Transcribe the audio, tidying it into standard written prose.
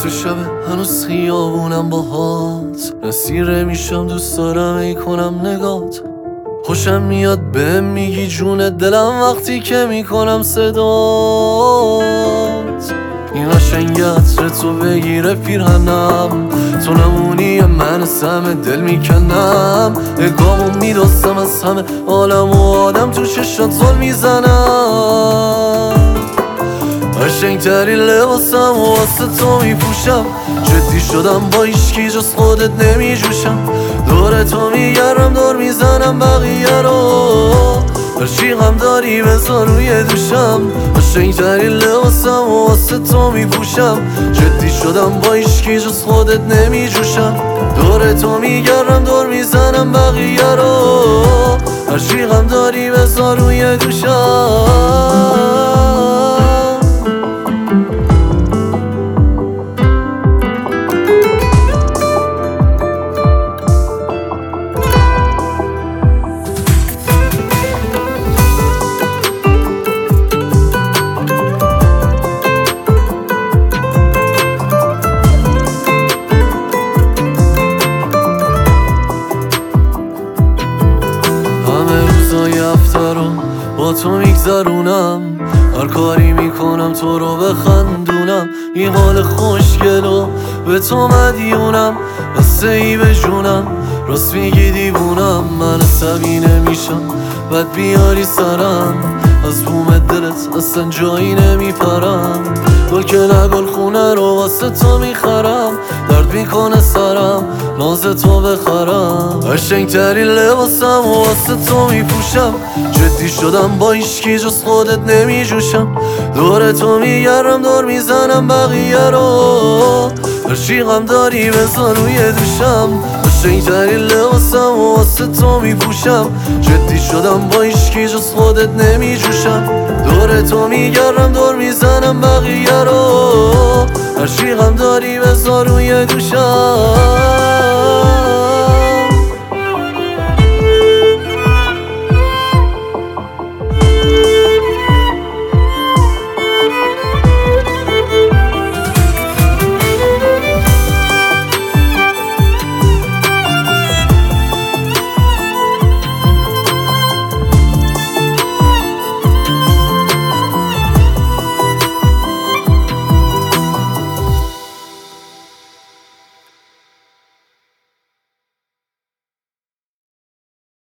تو شب هنوز خیابونم باهات نصیره میشم دوست دارم ای کنم نگات خوشم میاد بهم میگی جون دلم وقتی که میکنم صدات این قشنگ عطر تو بگیره پیرهنم تو نمونی من سم دل میکنم نگامو میدستم از همه عالم و آدم تو چشات زل میزنم قشنگ ترین لباسم و واسه تو میپوشم جدی شدم با ایشکی جز خودت نمیجوشم دور تو میگرم دور میزنم بقیه رو هرچی غم داری بذار روی دوشم قشنگ ترین لباسم و واسه تو میپوشم جدی شدم با ایشکی جز خودت نمیجوشم دور تو میگرم دور میزنم بقیه رو هرچی غم داری بذار روی دوشم با تو میگذرونم هر کاری میکنم تو رو بخندونم این حال خوشگلو به تو مدیونم بسته ای به جونم راست میگی دیوونم من عصبی نمیشم بد بیاری سرم از بوم دلت اصلا جایی نمیپرم گل که نه گل خونه رو واسه تو میخرم درد میکنه سرم ناز تو بخرم قشنگ ترین لباسم و واسه تو میپوشم جدی شدم با ایشکی جز خودت نمیجوشم دور تو میگرم دور میزنم بقیه رو هرچی غم داری بذار روی دوشم قشنگ ترین لباسم و واسه تو میپوشم جدی شدم با ایشکی جز خودت نمیجوشم دور تو میگرم دور میزنم بقیه رو هرچی غم داری بذار روی دوشم